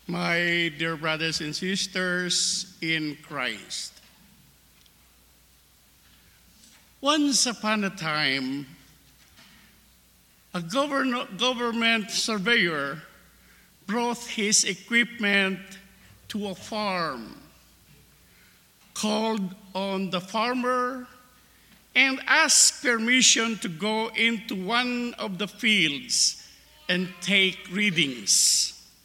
My dear brothers and sisters in Christ, once upon a time, a government surveyor brought his equipment to a farm, called on the farmer, and asked permission to go into one of the fields and take readings.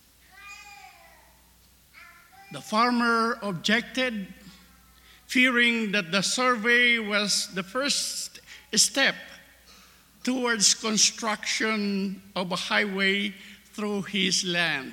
The farmer objected, fearing that the survey was the first step towards construction of a highway through his land.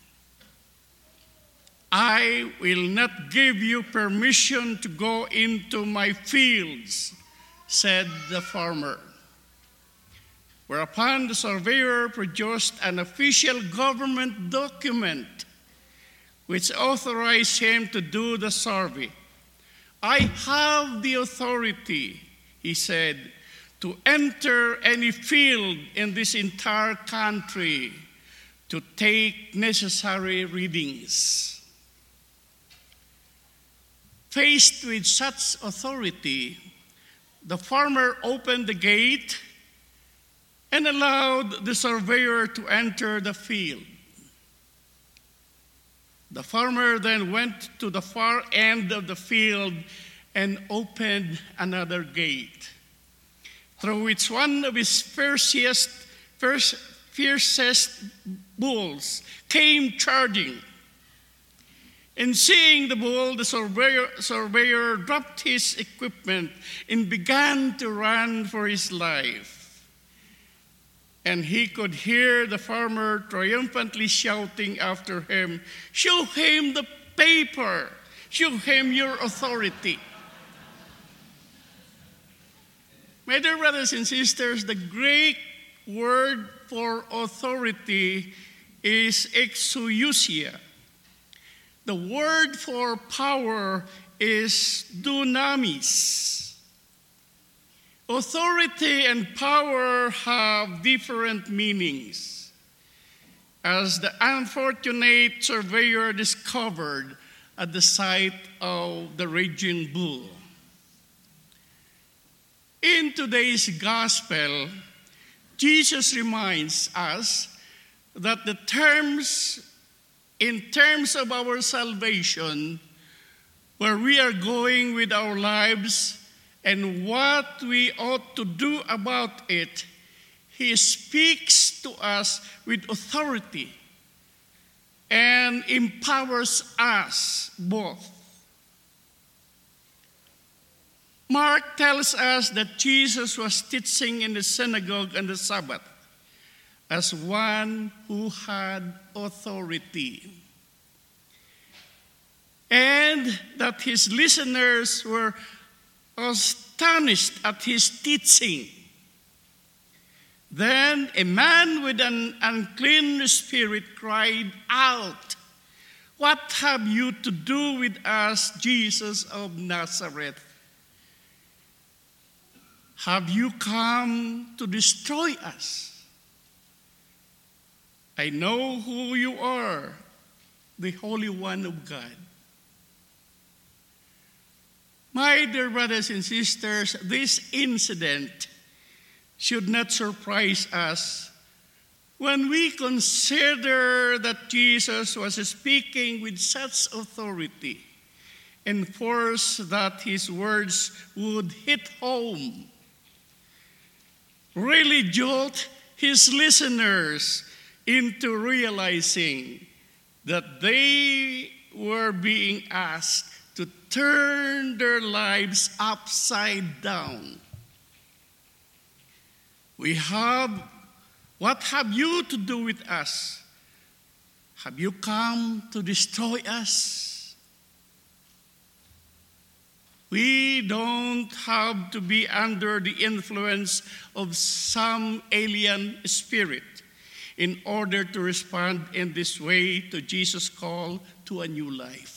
"I will not give you permission to go into my fields," said the farmer. Whereupon the surveyor produced an official government document which authorized him to do the survey. "I have the authority," he said, "to enter any field in this entire country to take necessary readings." Faced with such authority, the farmer opened the gate and allowed the surveyor to enter the field. The farmer then went to the far end of the field and opened another gate, through which one of his fiercest bulls came charging. And seeing the bull, the surveyor dropped his equipment and began to run for his life. And he could hear the farmer triumphantly shouting after him, "Show him the paper! Show him your authority!" My dear brothers and sisters, the Greek word for authority is exousia. The word for power is dunamis. Authority and power have different meanings, as the unfortunate surveyor discovered at the sight of the raging bull. In today's gospel, Jesus reminds us that in terms of our salvation, where we are going with our lives and what we ought to do about it, he speaks to us with authority and empowers us both. Mark tells us that Jesus was teaching in the synagogue on the Sabbath as one who had authority, and that his listeners were astonished at his teaching. Then a man with an unclean spirit cried out, "What have you to do with us, Jesus of Nazareth? Have you come to destroy us? I know who you are, the Holy One of God." My dear brothers and sisters, this incident should not surprise us when we consider that Jesus was speaking with such authority and force that his words would hit home, really jolt his listeners into realizing that they were being asked to turn their lives upside down. What have you to do with us? Have you come to destroy us? We don't have to be under the influence of some alien spirit in order to respond in this way to Jesus' call to a new life.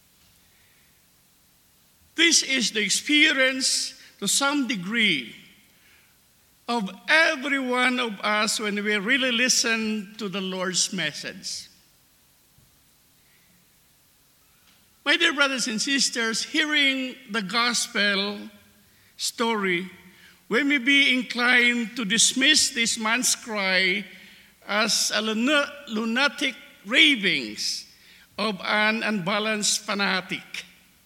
This is the experience, to some degree, of every one of us when we really listen to the Lord's message. My dear brothers and sisters, hearing the gospel story, we may be inclined to dismiss this man's cry as a lunatic ravings of an unbalanced fanatic.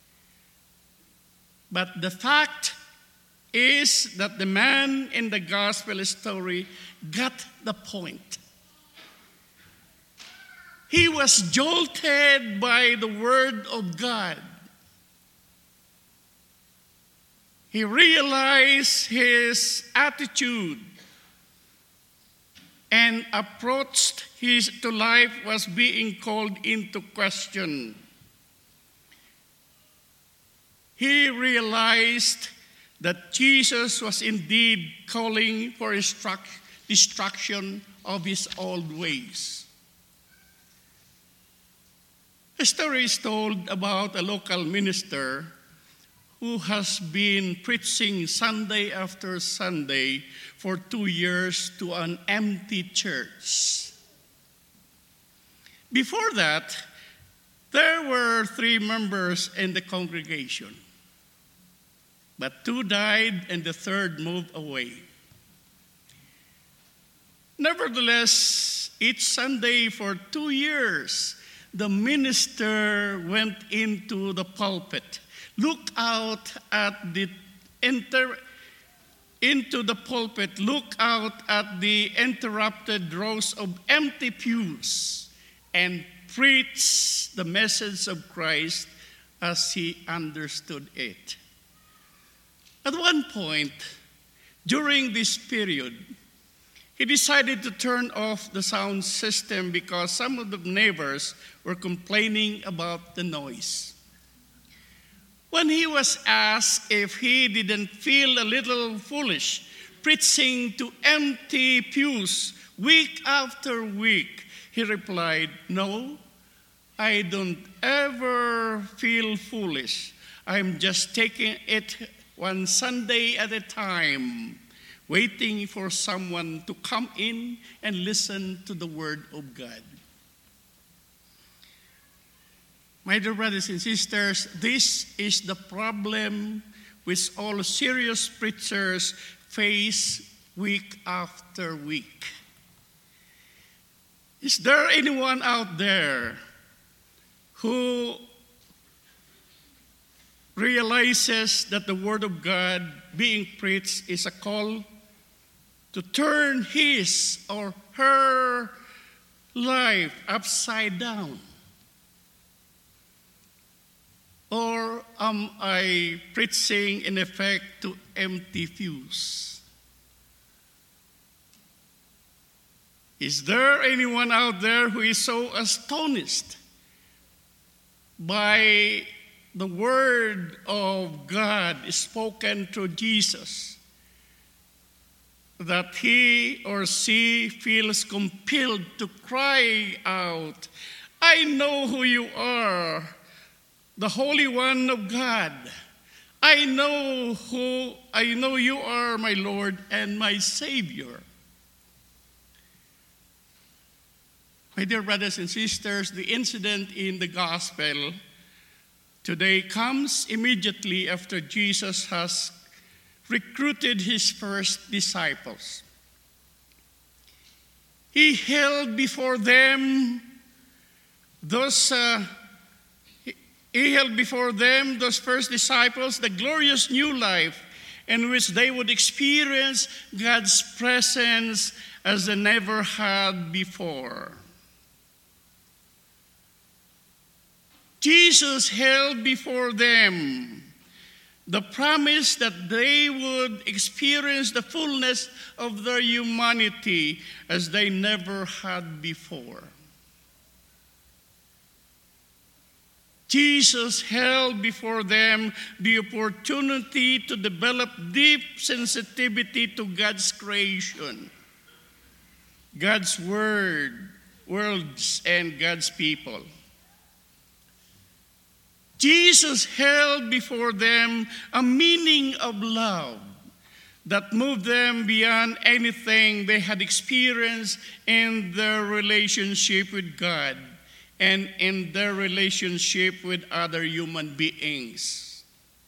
But the fact is that the man in the gospel story got the point. He was jolted by the word of God. He realized his attitude and approach to life was being called into question. He realized that Jesus was indeed calling for destruction of his old ways. A story is told about a local minister who has been preaching Sunday after Sunday for 2 years to an empty church. Before that, there were 3 members in the congregation, but 2 died and the 3rd moved away. Nevertheless, each Sunday for 2 years, the minister went into the pulpit, looked out at the interrupted rows of empty pews, and preached the message of Christ as he understood it. At one point, during this period, he decided to turn off the sound system because some of the neighbors were complaining about the noise. When he was asked if he didn't feel a little foolish preaching to empty pews week after week, he replied, "No, I don't ever feel foolish. I'm just taking it one Sunday at a time, waiting for someone to come in and listen to the word of God." My dear brothers and sisters, this is the problem which all serious preachers face week after week. Is there anyone out there who realizes that the Word of God being preached is a call to turn his or her life upside down? Or am I preaching in effect to empty pews? Is there anyone out there who is so astonished by the word of God spoken through Jesus that he or she feels compelled to cry out, "I know who you are, the Holy One of God. I know you are my Lord and my Savior." My dear brothers and sisters, the incident in the gospel today comes immediately after Jesus has recruited his first disciples. He held before them those first disciples the glorious new life in which they would experience God's presence as they never had before. Jesus held before them the promise that they would experience the fullness of their humanity as they never had before. Jesus held before them the opportunity to develop deep sensitivity to God's creation, God's worlds, and God's people. Jesus held before them a meaning of love that moved them beyond anything they had experienced in their relationship with God and in their relationship with other human beings.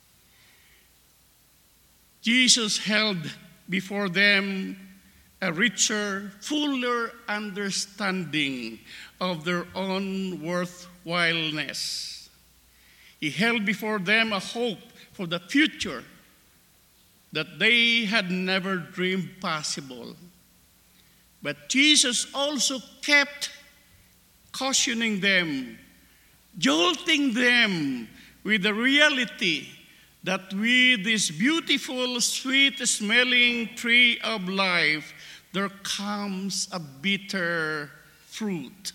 Jesus held before them a richer, fuller understanding of their own worthwhileness. He held before them a hope for the future that they had never dreamed possible. But Jesus also kept cautioning them, jolting them with the reality that with this beautiful, sweet-smelling tree of life, there comes a bitter fruit.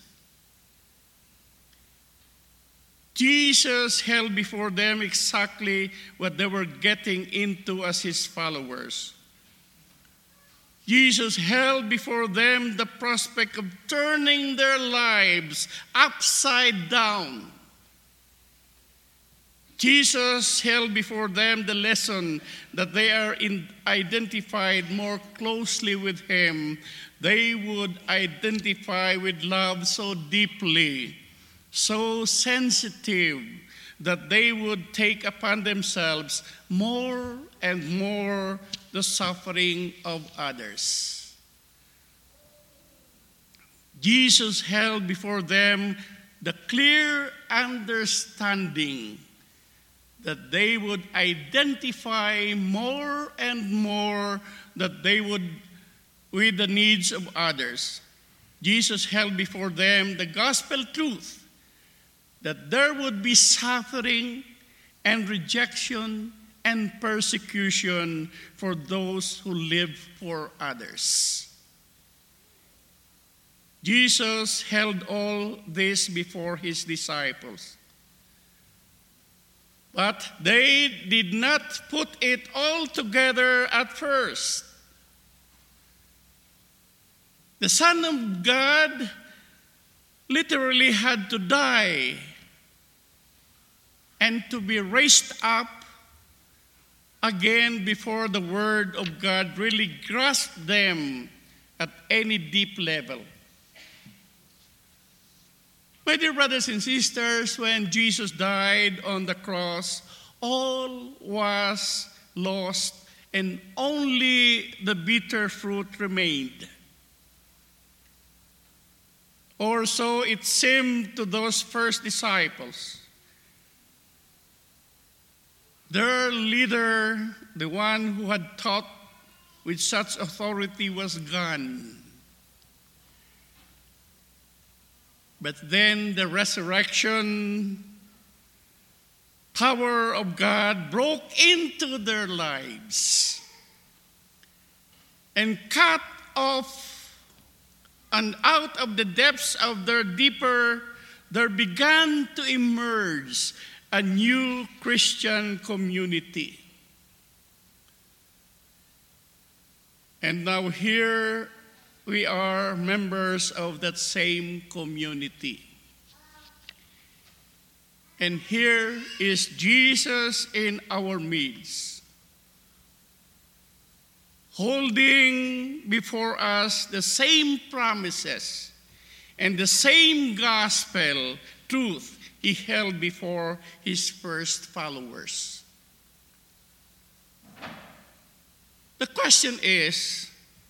Jesus held before them exactly what they were getting into as his followers. Jesus held before them the prospect of turning their lives upside down. Jesus held before them the lesson that they are identified more closely with him. They would identify with love so deeply, so sensitive, that they would take upon themselves more and more the suffering of others. Jesus held before them the clear understanding that they would identify more and more that they would with the needs of others. Jesus held before them the gospel truth that there would be suffering and rejection and persecution for those who live for others. Jesus held all this before his disciples. But they did not put it all together at first. The Son of God literally had to die and to be raised up again before the Word of God really grasped them at any deep level. My dear brothers and sisters, when Jesus died on the cross, all was lost and only the bitter fruit remained. Or so it seemed to those first disciples. Their leader, the one who had taught with such authority, was gone. But then the resurrection power of God broke into their lives and cut off, and out of the depths of their deeper, there began to emerge a new Christian community. And now here we are members of that same community. And here is Jesus in our midst, holding before us the same promises and the same gospel truth he held before his first followers. The question is,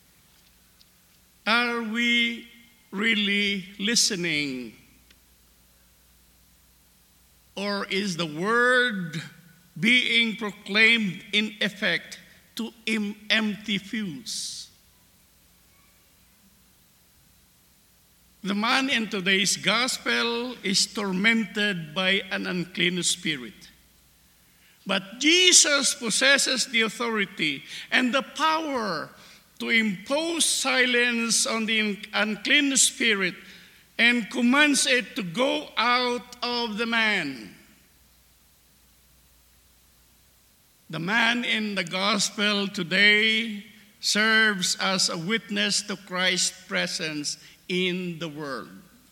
are we really listening? Or is the word being proclaimed in effect to empty pews? The man in today's gospel is tormented by an unclean spirit. But Jesus possesses the authority and the power to impose silence on the unclean spirit and commands it to go out of the man. The man in the gospel today serves as a witness to Christ's presence in the world.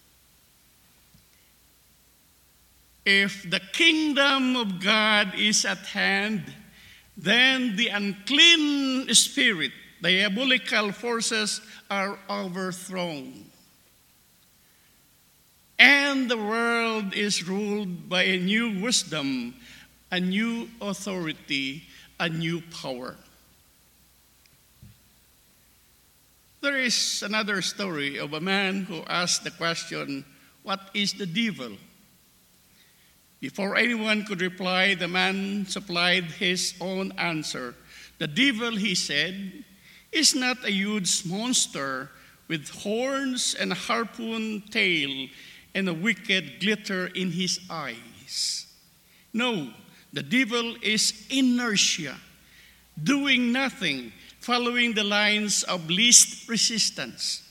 If the kingdom of God is at hand, then the unclean spirit, diabolical forces, are overthrown. And and the world is ruled by a new wisdom, a new authority, a new power. There is another story of a man who asked the question, "What is the devil?" Before anyone could reply, the man supplied his own answer. "The devil," he said, "is not a huge monster with horns and a harpoon tail and a wicked glitter in his eyes. No, the devil is inertia, doing nothing, following the lines of least resistance."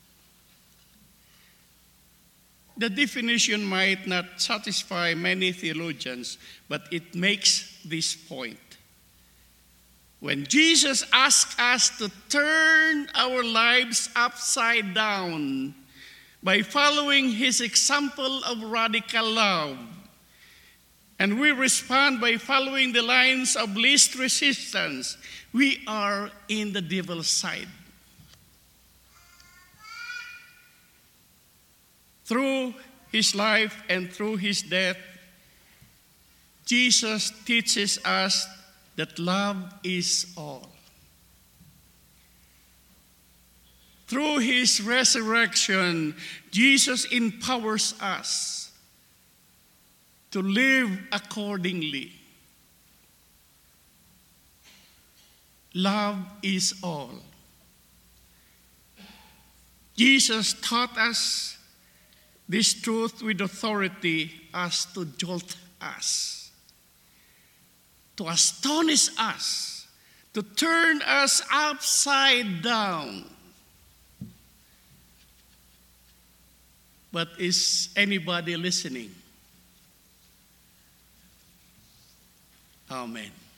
The definition might not satisfy many theologians, but it makes this point. When Jesus asks us to turn our lives upside down by following his example of radical love, and we respond by following the lines of least resistance, we are in the devil's side. Through his life and through his death, Jesus teaches us that love is all. Through his resurrection, Jesus empowers us to live accordingly. Love is all. Jesus taught us this truth with authority as to jolt us, to astonish us, to turn us upside down. But is anybody listening? Amen.